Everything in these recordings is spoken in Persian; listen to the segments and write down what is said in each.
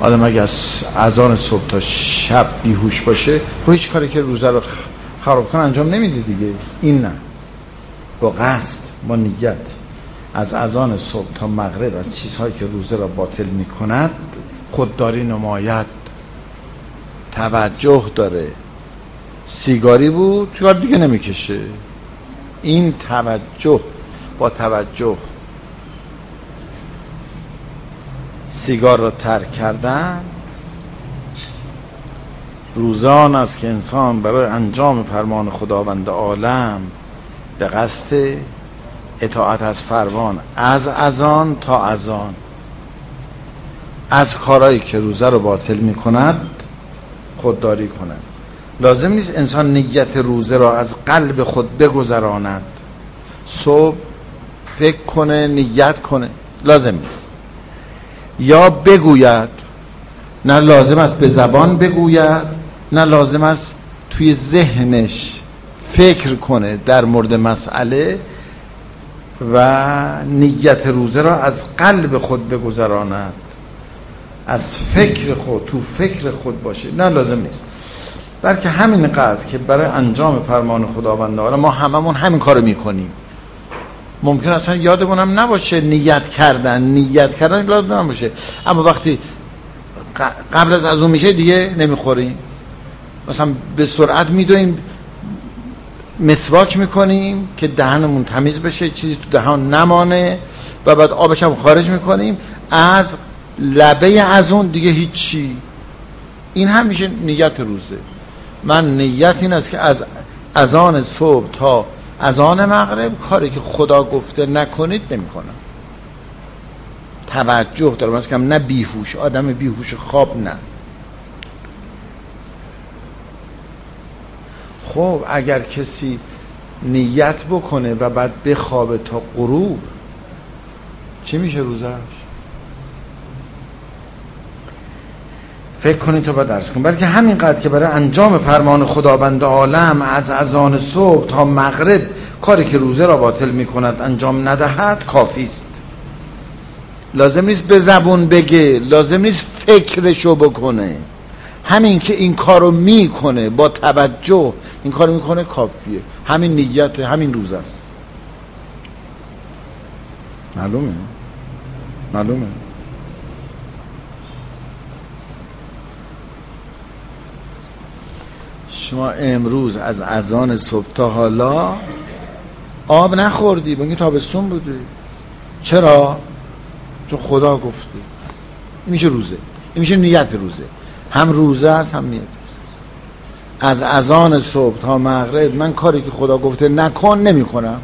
آدم اگه از اذان صبح تا شب بیهوش باشه و هیچ کاری که روزه رو خراب کنه انجام نمیده دیگه. این نه، با قصد، با نیت از اذان صبح تا مغرب از چیزهایی که روزه را باطل میکند خودداری نماید، توجه داره. سیگاری بود، سیگار دیگه نمیکشه. این توجه، با توجه سیگار را ترک کردن. روزان است که انسان برای انجام فرمان خداوند عالم به قصد اطاعت از فرمان از اذان تا اذان از کارهایی که روزه رو باطل می کند خودداری کند. لازم نیست انسان نیت روزه را از قلب خود بگذراند، صبح فکر کنه، نیت کنه، لازم نیست. یا بگوید، نه لازم است به زبان بگوید، نه لازم است توی ذهنش فکر کنه در مورد مسئله و نیت روزه را از قلب خود بگذراند، از فکر خود، تو فکر خود باشه، نه لازم نیست. بلکه همین قدر که برای انجام فرمان خداوند عالم ما هممون همین کارو میکنیم. ممکن اصلا یادمون هم نباشه نیت کردن یادم نباشه، اما وقتی قبل از اون میشه دیگه نمیخوریم، مثلا به سرعت میدویم مسواک میکنیم که دهنمون تمیز بشه، چیزی تو دهان نمانه و بعد آبش هم خارج میکنیم، از لبه از اون دیگه هیچی. این هم میشه نیت روزه. من نیت این است که از اذان صبح تا اذان مغرب کاری که خدا گفته نکنید نمیکنم. توجه دارم، مثلا نه بیهوش، آدم بیهوش خواب نه. خب اگر کسی نیت بکنه و بعد بخوابه تا غروب، چی میشه روزش؟ فکر کنید تا بعد درس کنید. بلکه همینقدر که برای انجام فرمان خداوند عالم از اذان صبح تا مغرب کاری که روزه را باطل میکند انجام ندهد کافی است. لازم نیست به زبون بگه، لازم نیست فکرشو بکنه، همین که این کارو میکنه با توجه این کارو میکنه کافیه. همین نیت، همین روزه است. معلومه. شما امروز از اذان صبح تا حالا آب نخوردی، بگی تابستون بودی. چرا؟ چون خدا گفته. این میشه روزه، این میشه نیت روزه. هم روزه است هم نیت روزه. از اذان صبح تا مغرب من کاری که خدا گفته نکن نمی کنم.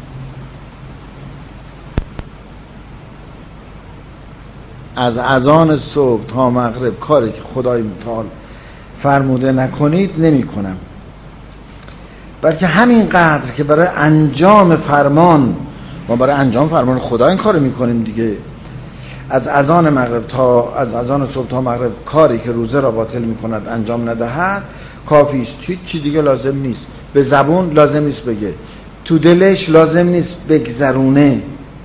از اذان صبح تا مغرب کاری که خدای متعال فرموده نکنید نمی کنم. بلکه همین قدر که برای انجام فرمان، ما برای انجام فرمان خدا این کارو میکنیم دیگه. از اذان صبح تا مغرب کاری که روزه را باطل میکند انجام ندهد کافی است. هیچ چی دیگه لازم نیست. به زبون لازم نیست بگه، تو دلش لازم نیست بگذرونه.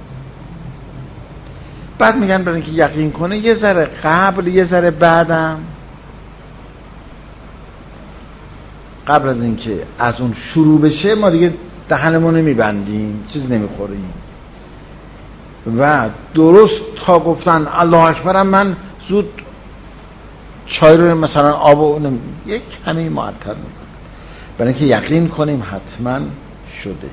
بعد میگن برای اینکه یقین کنه یه ذره قبل یه ذره بعدم، قبل از اینکه از اون شروع بشه ما دیگه دهنمون نمیبندیم، چیز نمیخوریم و درست تا گفتن الله اکبرم من زود چای رو مثلا آب یک کمی معطر میکنم برای اینکه یقین کنیم حتما شده.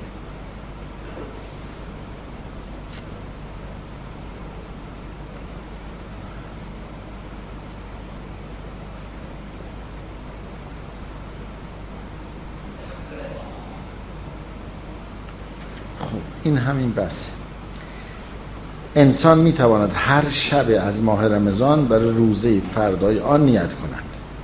این همین بس. انسان میتواند هر شب از ماه رمضان برای روزه فردای آن نیت کند.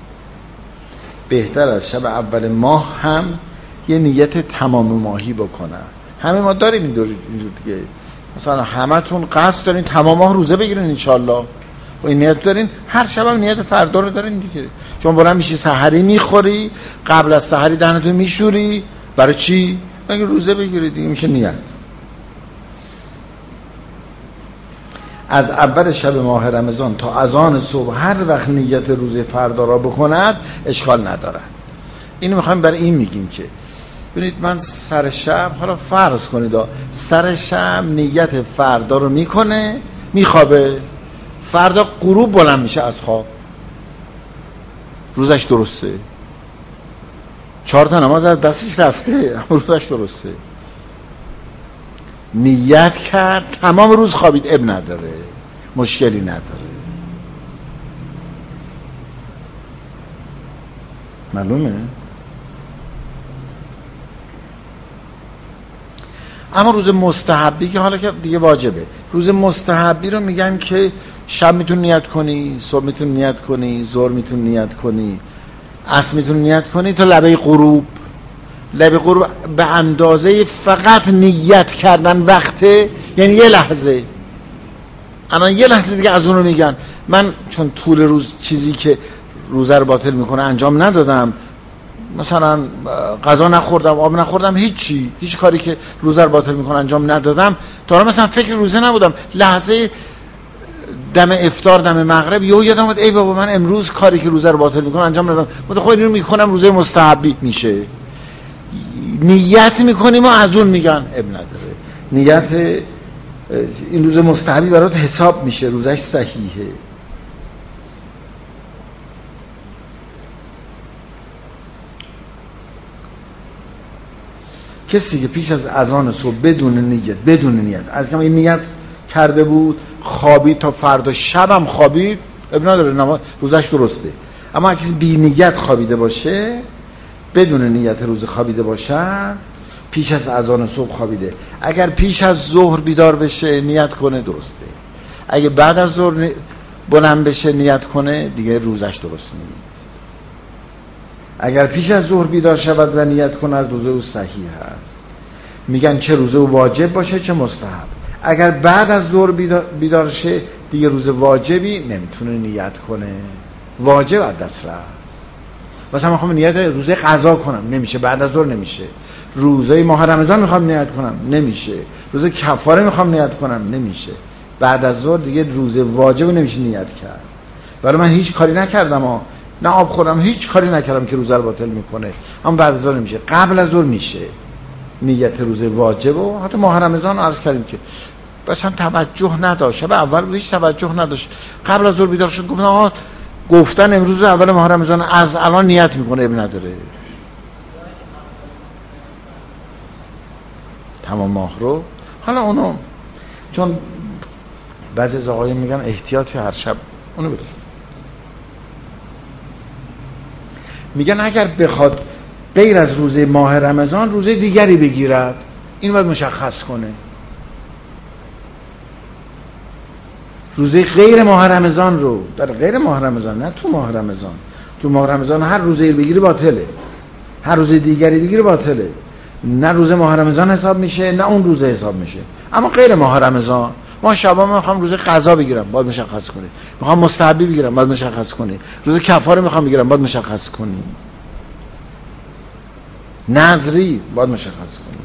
بهتر از شب اول ماه هم یه نیت تمام ماهی بکنه. همه ما داریم این دیگه، مثلا همتون قصد دارین تمام ماه روزه بگیرین انشالله و این نیت دارین، هر شب هم نیت فردا رو دارین دیگه. چون برام میشی سحری میخوری، قبل از سحری دهنتو میشوری، برای چی؟ مگه روزه بگیری دیگه، میشه نیت. از اول شب ماه رمضان تا اذان صبح هر وقت نیت روز فردا را بکند اشکال ندارد. اینو میخوایم برای این میگیم که ببینید من سر شب، حالا فرض کنید سر شب نیت فردا رو میکنه، میخوابه، فردا غروب بلند میشه از خواب، روزش درسته، 4 تا نماز از دستش رفته اما روزش درسته. نیت کرد تمام روز خوابید، اب نداره، مشکلی نداره. معلومه؟ اما روز مستحبی که حالا که دیگه واجبه، روز مستحبی رو میگن که شب میتونی نیت کنی، صبح میتونی نیت کنی، ظهر میتونی نیت کنی، عصر میتونی نیت کنی تا لبه غروب. لبه غروب به اندازه فقط نیت کردن وقته، یعنی یه لحظه. الان یه لحظه دیگه از اون رو میگن من چون طول روز چیزی که روزه رو باطل میکنه انجام ندادم، مثلا غذا نخوردم، آب نخوردم، هیچ کاری که روزه رو باطل میکنه انجام ندادم، تا الان مثلا فکر روزه نبودم، لحظه دم افطار دم مغرب یادم اومد ای بابا من امروز کاری که روزه رو باطل میکنه انجام ندادم، خب اینو میکنم روزه مستحبی میشه. نیت میکنیم و از اون میگن اب نداره، نیت این روز مستحبی برات حساب میشه، روزش صحیحه. کسی که پیش از اذان صبح بدون نیت از کم این نیت کرده بود، خوابید تا فردا شبم خوابید، اب نداره، روزش درسته. اما اگه کسی بی نیت خوابیده باشه، بدون نیت روز خوابیده باشه، پیش از اذان صبح خوابیده، اگر پیش از ظهر بیدار بشه نیت کنه درسته، اگه بعد از ظهر بلند بشه نیت کنه دیگه روزش درست نیست. اگر پیش از ظهر بیدار شود و نیت کنه روزه او صحیح هست. میگن چه روزه او واجب باشه چه مستحب. اگر بعد از ظهر بیدار شه دیگه روز واجبی نمیتونه نیت کنه، واجب از دست رفت. مثلا میخوام نیت روزه قضا کنم، نمیشه، بعد از ظهر نمیشه. روزه ماه رمضان میخوام نیت کنم، نمیشه. روزه کفاره میخوام نیت کنم، نمیشه. بعد از ظهر دیگه روزه واجب نمیشه نیت کرد. برای من هیچ کاری نکردم نه آب خوردم، هیچ کاری نکردم که روزه رو باطل میکنه، اما بعد از ظهر نمیشه، قبل از ظهر میشه. نیت روزه واجب و حتی ماه رمضان عرض کردیم که بس هم توجه نداشت، شب اول هیچ توجه نداشت، قبل از ظهر بیدار شد گفتن امروز اول ماه رمضان، از الان نیت میکنه، اب نداره، تمام ماه رو. حالا اونو چون بعضی از آقایون میگن احتیاطی هر شب، اونو بدون میگن اگر بخواد غیر از روزه ماه رمضان روزه دیگری بگیرد، این باید مشخص کنه. روزه غیر ماه رمضان رو، در غیر ماه رمضان، نه تو ماه رمضان. تو ماه رمضان هر روزه بگیری باطله، هر روزه دیگری بگیری باطله، نه روزه ماه رمضان حساب میشه نه اون روزه حساب میشه. اما غیر ماه رمضان، ما شبا میخوام روزه قضا بگیرم، باید مشخص کنی. میخوام مستحبی بگیرم، باید مشخص کنی. روزه کفاره میخوام بگیرم، باید مشخص کنی. نذری باید مشخص کنی.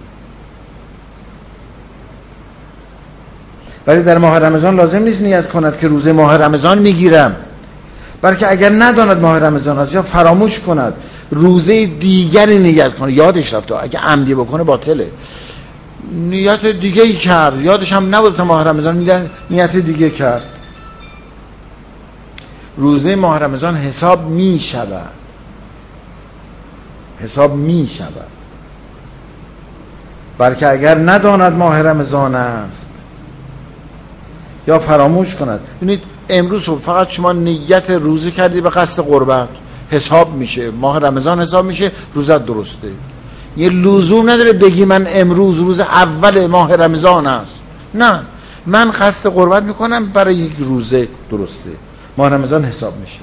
ولی در ماه رمضان لازم نیست نیت کند که روزه ماه رمضان میگیرم، بلکه اگر نداند ماه رمضان است یا فراموش کند روزه دیگری نیت کنه، یادش رفته، اگه عمدی بکنه باطله. نیت دیگه ای کرد، یادش هم نبود ماه رمضان، نیت دیگه کرد، روزه ماه رمضان حساب می شود، حساب می شود. بلکه اگر نداند ماه رمضان است یا فراموش کند. ببینید امروز فقط شما نیت روزه کردی به قصد قربت، حساب میشه، ماه رمضان حساب میشه، روزت درسته. یه لزوم نداره بگی من امروز روز اول ماه رمضان است، نه، من قصد قربت میکنم برای یک روزه، درسته، ماه رمضان حساب میشه.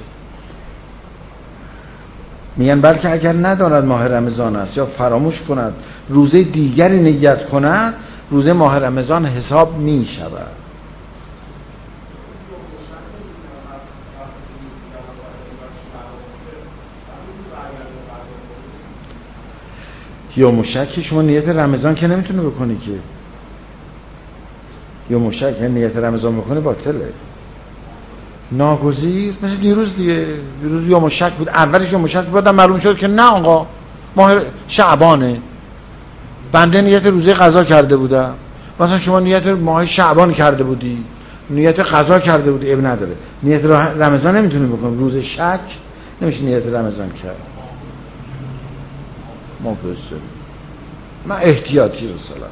میگن بلکه اگر نداند ماه رمضان است یا فراموش کند روزه دیگری نیت کند، روزه ماه رمضان حساب میشود. یا مشکی شما نیت رمضان که نمیتونه بکنی که، یا مشک نیت رمضان میکنه باطله، ناگزیر. مثل دیروز دیگه، دیروز یا مشک بود، اولش یا مشک بود، بعدم معلوم شد که نه آقا ماه شعبانه، بنده نیت روزه قضا کرده بودم. مثلا شما نیت ماه شعبان کرده بودی، نیت قضا کرده بودی، اب نداره. نیت رمضان نمیتونی بکنی، روز شک نمیشه نیت رمضان کرد. مفسر من احتیاطی رسالت،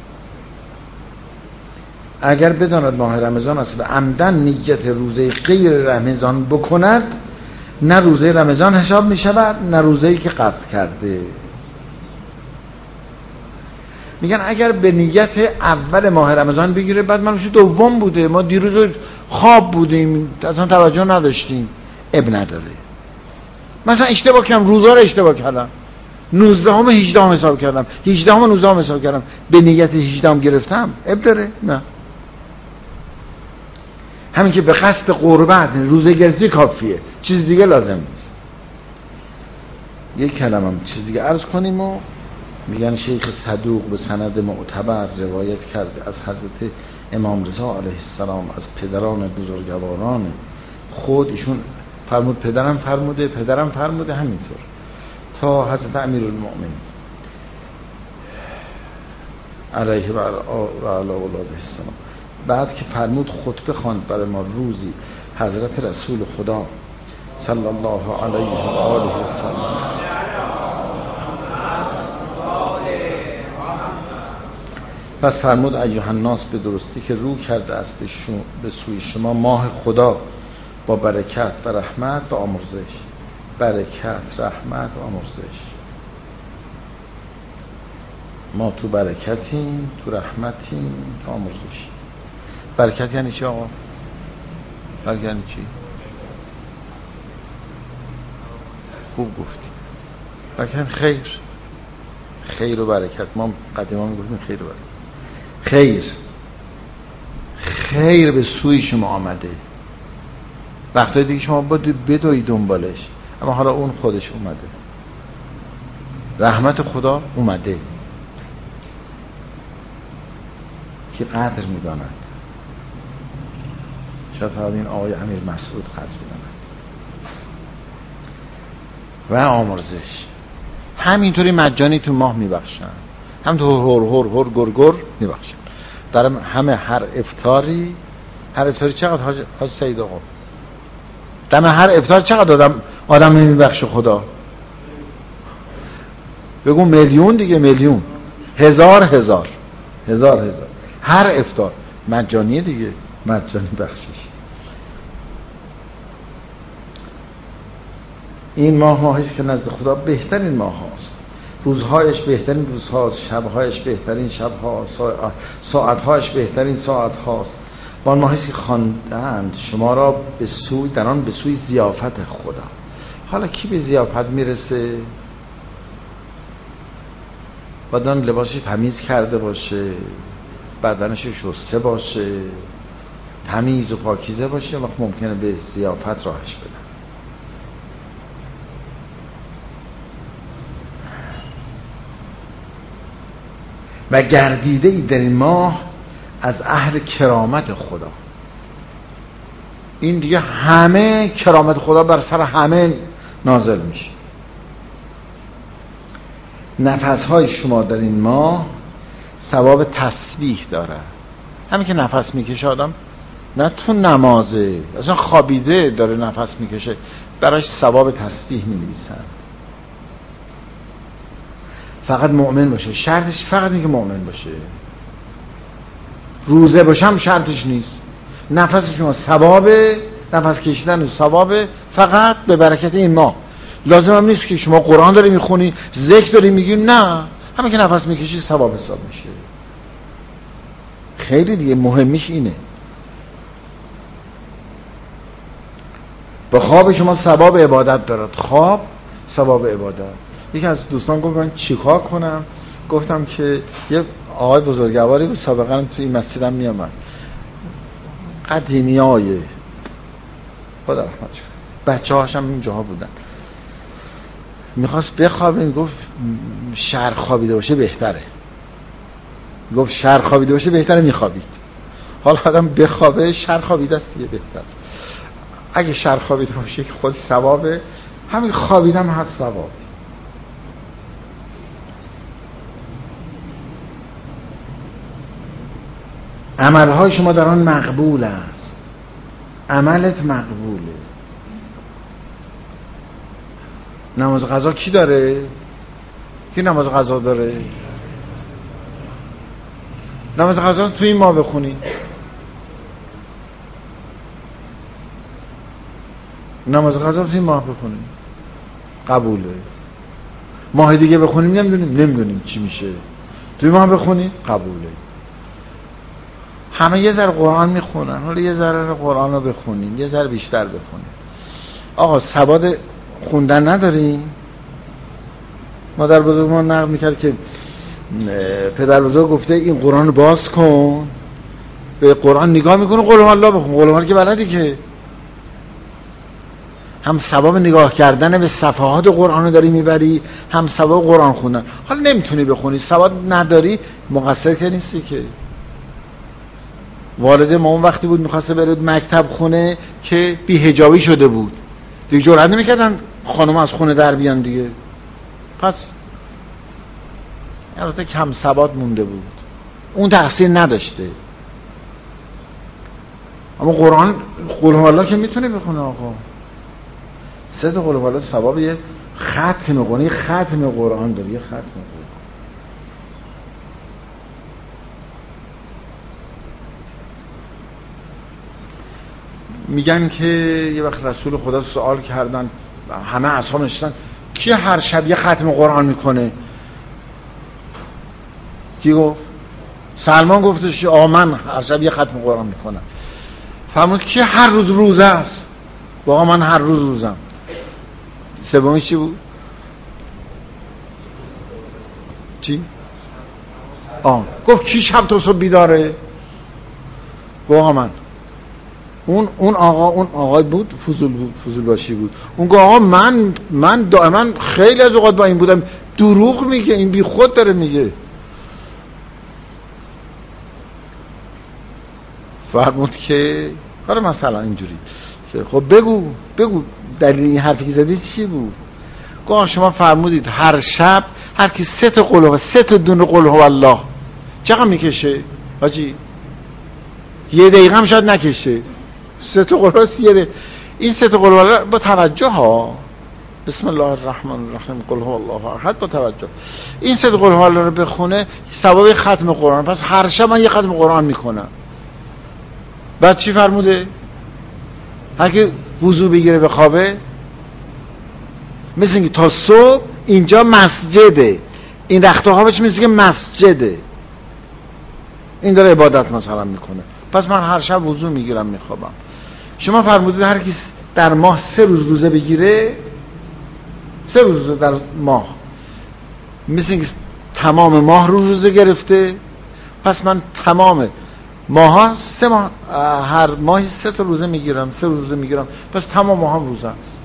اگر بداند ماه رمضان است و عمدن نیت روزه غیر رمضان بکند، نه روزه رمضان حساب می شود نه روزه‌ای که قصد کرده. میگن اگر به نیت اول ماه رمضان بگیره، بعد منوشه دوم بوده، ما دیروز خواب بودیم اصلا توجه نداشتیم، اب نداره. مثلا اشتباه کردم، روزا رو اشتباه کردم، 19 18 حساب کردم، 18 19 حساب کردم، به نیت 18 گرفتم، اب داره؟ نه. همین که به قصد قربت روزه گرفتی کافیه، چیز دیگه لازم نیست. یک کلمه چیز دیگه عرض کنیم. و میگن شیخ صدوق به سند معتبر روایت کرده از حضرت امام رضا علیه السلام، از پدران بزرگواران خود، ایشون فرمود پدرم فرموده همینطور تا حضرت امیرالمؤمنین علیه و علی اولاده السلام. بعد که فرمود خطبه خواند برای ما روزی حضرت رسول خدا صلی الله علیه و آله و سلم، پس فرمود ایها الناس، به درستی که رو کرده است به سوی شما ماه خدا با برکت و رحمت و آمرزش. برکت، رحمت و آمرزش. ما تو برکتیم، تو رحمتیم، تو آمرزش. برکت یعنی چی آقا؟ برکت یعنی چی؟ خوب گفتی. برکت خیر و برکت. ما قدیما میگفتیم خیر و برکت. خیر به سوی شما آمده. وقتی دیگه شما باید بدوی دنبالش، اما حالا اون خودش اومده. رحمت خدا اومده که قدر میداند. شاید این آقای امیر مسعود قدر میداند. و آمرزش همینطوری مجانی تو ماه میبخشن، هم تو هر گر میبخشن. در همه هر افطاری چقدر حاج سید آقا؟ دم هر افطار چقدر آدم میبخشه خدا؟ بگو میلیون دیگه، میلیون، هزار هر افطار مجانیه دیگه، مجانی بخشش. این ماه است که نزد خدا بهترین ماه هاست، روزهایش بهترین روزهاست، شبهایش بهترین شبهاست، ساعتهایش بهترین ساعت هاست. و آن ماهی که خواندند شما را در آن به سوی ضیافت خدا. حالا کی به ضیافت میرسه؟ بدن لباسش تمیز کرده باشه، بدنش شسته باشه، تمیز و پاکیزه باشه، وقت ممکنه به ضیافت راهش بدن. و گردیده ای در این ماه از اهل کرامت خدا. این دیگه همه کرامت خدا بر سر همه نازل میشه. نفسهای شما در این ماه ثواب تسبیح داره. همین که نفس میکشه آدم، نه تو نمازه، اصلا خوابیده داره نفس میکشه، براش ثواب تسبیح می‌نویسن. فقط مؤمن باشه، شرطش فقط اینه که مؤمن باشه. روزه باشم شرطش نیست. نفس شما ثواب، نفس کشیدن و ثواب فقط به برکت این ماه. لازم هم نیست که شما قرآن داری میخونی، ذکر داری میگی، نه، همین که نفس میکشی ثواب حساب میشه. خیلی دیگه مهمش اینه. به خواب شما ثواب عبادت دارد. خواب ثواب عبادت. یکی از دوستان گفت من چیکار کنم؟ گفتم که یه آقای بزرگواری به سابقا تو این مسجدم میامد، قدیمیای خدا رحمتش کنه، بچه هاشم اینجاها بودن، میخواست بخوابه، گفت شهر خوابیده باشه بهتره. گفت شهر خوابیده باشه بهتره، میخوابید. حالا آدم بخوابه، شر خوابیده است دیگه بهتر. اگه شر خوابیده باشه که خود ثوابه، همین خوابیدم هست ثواب. عملهای شما در آن مقبول است، عملت مقبوله. نماز قضا کی داره؟ کی نماز قضا داره؟ نماز قضا تو این ماه بخونی، نماز قضا تو این ماه بخونی قبوله. ماه دیگه بخونیم نمیدونیم چی میشه، تو این ماه بخونی قبوله. همه یه ذره قرآن میخونن، حالا یه ذره قرآن رو بخونیم، یه ذره بیشتر بخونیم. آقا سواد خوندن نداریم؟ مادر بزرگ ما نقل میکرد که پدر بزرگ گفته این قرآن رو باز کن، به قرآن نگاه میکنه، قل هو الله بخون. قل هو الله که بلدی که، هم ثواب نگاه کردن به صفحات قرآن رو داری میبری، هم ثواب قرآن خوندن. حالا نمیتونی بخونی، سواد نداری، مقصر که نیستی که. والد ما اون وقتی بود میخواسته بره مکتب خونه که بی‌حجابی شده بود، دیگه جرئت نمیکردن خانم از خونه در بیان دیگه. پس البته کم ثبات مونده بود، اون تقصیر نداشته. اما قرآن قل هو الله که میتونه بخونه آقا. سه تا قل هو الله ثواب یه ختم قرآن، یه ختم قرآن داره، یه ختم قرآن. میگن که یه وقت رسول خدا سوال کردن، همه اصحاب نشستن، کی هر شب یه ختم قرآن میکنه؟ کی گفت؟ سلمان گفتش که من هر شب یه ختم قرآن میکنم. فرمود کی هر روز روزه است؟ واقعا من هر روز روزم. سومیش چی بود؟ چی؟ گفت کی شب تا صبح بیداره؟ واقعا من. اون آقای بود، فضول باشی بود. اون گفت آقا من دائما خیلی از اوقات با این بودم. دروغ میگه، این بی خود داره میگه. فرمود که کار مثلا اینجوری که خب بگو دلیل این حرفی که زدی چی بود؟ گفت شما فرمودید هر شب هر کی 3 تا قل هو، 3 تا دونه قل هو الله چقدر میکشه حاجی؟ 1 دقیقه هم شاید نکشه. 3 تا قل هو است. این 3 تا قل هو الله با توجه ها، بسم الله الرحمن الرحیم قل هو الله احد، با توجه این 3 تا قل هو الله رو بخونه ثواب ختم قرآن. پس هر شب من یه ختم قرآن میکنم. بعد چی فرموده؟ هر کی وضو بگیره به خوابه، مثل اینکه تا صبح اینجا مسجده، این رخت خوابش مثل که مسجده، این داره عبادت مثلا میکنه. پس من هر شب وضو میگیرم میخوابم. شما فرمودید هر کی در ماه 3 روز روزه بگیره، 3 روز در ماه، مثل اینکه تمام ماه روزه گرفته. پس من تمام ماها 3 ماه، هر ماهی 3 تا روزه میگیرم، 3 روزه میگیرم، پس تمام ماه هم روزه است.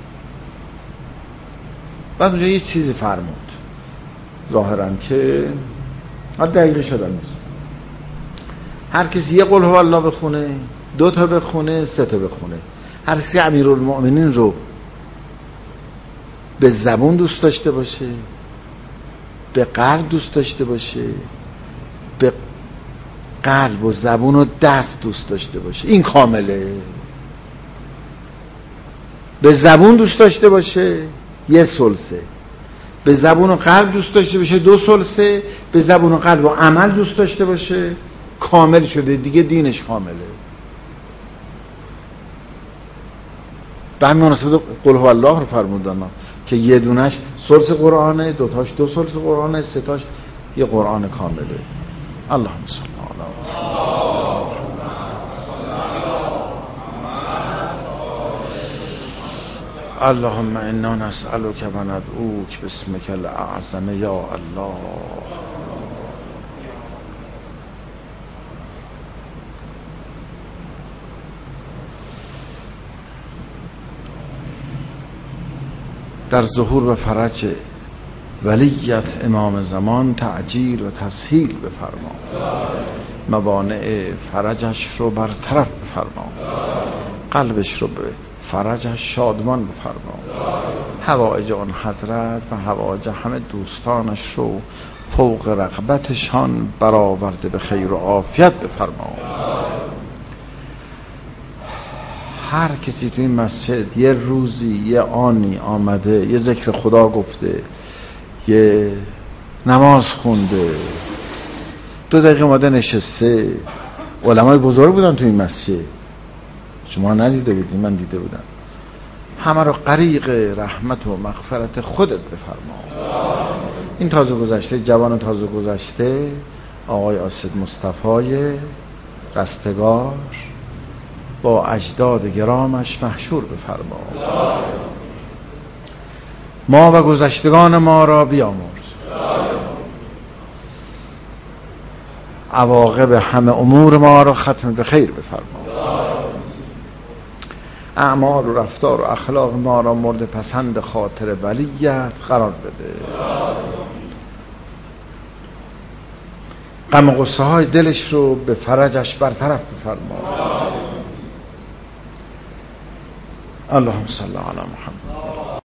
بعد اونجا یه چیزی فرمود ظاهرا که دقیقی شدن نیست. هر کسی یه قل هو الله بخونه، 2 تا بخونه، 3 تا بخونه، هر کسی امیرالمؤمنین رو به زبون دوست داشته باشه، به قلب دوست داشته باشه، به قلب و زبون و دست دوست داشته باشه، این کامله. به زبون دوست داشته باشه 1/3، به زبون و قلب دوست داشته باشه 2/3، به زبون و قلب و عمل دوست داشته باشه، کامل شده دیگه، دینش کامله. به همین مناسبت قل هو الله رو فرمودن که یه دونش سورس قرآنه، 2 تاش 2 سورس قرآنه، 3 تاش یه قرآن کامله. اللهم صل علی اللهم انا نسألك و ندعوک باسمک الاعظم یا الله. در ظهور و فرج ولیت امام زمان تعجیل و تسهیل بفرما، موانع فرجش رو برطرف بفرما، قلبش رو به فرجش شادمان بفرما، حوائج آن حضرت و حوائج همه دوستانش رو فوق رغبتشان برآورده به خیر و عافیت بفرما. هر کسی تو این مسجد یه روزی یه آنی آمده یه ذکر خدا گفته، یه نماز خونده، 2 دقیقه اومده نشسته، علمای بزرگ بودن تو این مسجد، شما ندیده بودین، من دیده بودم، همه رو غریق رحمت و مغفرت خودت بفرما. این تازه گذشته، جوان تازه گذشته آقای آسد مصطفی قصدگار با اجداد گرامش محشور بفرما. ما و گذشتگان ما را بیامرز، عواقب همه امور ما را ختم به خیر بفرما. اعمال و رفتار و اخلاق ما را مورد پسند خاطر ولیت قرار بده. غم و غصه های دلش رو به فرجش برطرف بفرما. اللهم صل علی محمد.